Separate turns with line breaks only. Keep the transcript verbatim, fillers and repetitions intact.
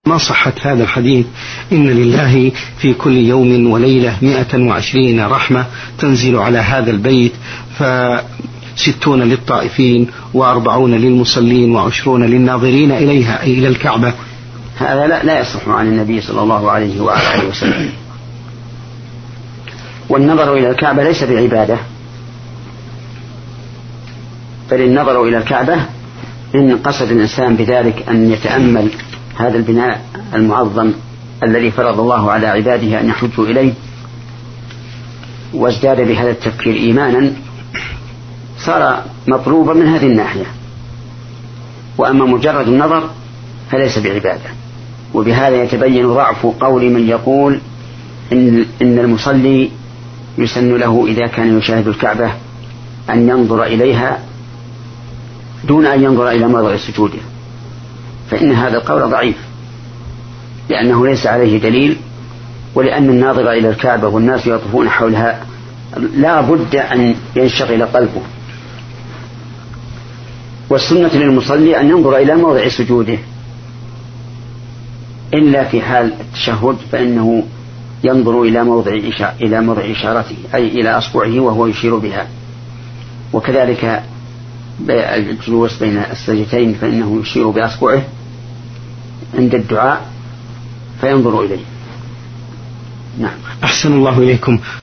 ما صحة هذا الحديث إن لله في كل يوم وليلة مئة وعشرين رحمة تنزل على هذا البيت، فستون للطائفين وأربعون للمصلين وعشرون للناظرين إليها أي إلى الكعبة.
هذا لا, لا يصح عن النبي صلى الله عليه وآله وسلم. والنظر إلى الكعبة ليس بعبادة، بل النظر إلى الكعبة إن قصد الإنسان بذلك أن يتأمل هذا البناء المعظم الذي فرض الله على عباده أن يحجوا إليه، وازداد بهذا التفكير إيمانا، صار مطلوبا من هذه الناحية. وأما مجرد النظر فليس بعبادة. وبهذا يتبين ضعف قول من يقول إن, إن المصلي يسن له إذا كان يشاهد الكعبة أن ينظر إليها دون أن ينظر إلى موضع سجوده، فإن هذا القول ضعيف، لأنه ليس عليه دليل، ولأن الناظر إلى الكعبة والناس يطوفون حولها لا بد أن ينشغل قلبه. والسنة للمصلي أن ينظر إلى موضع سجوده، إلا في حال التشهد فإنه ينظر إلى موضع إلى موضع إشارته أي إلى أصبعه وهو يشير بها. وكذلك الجلوس بين السجدتين فإنه يشير بأصبعه عند الدعاء فينظر إليه. نعم.
أحسن الله إليكم.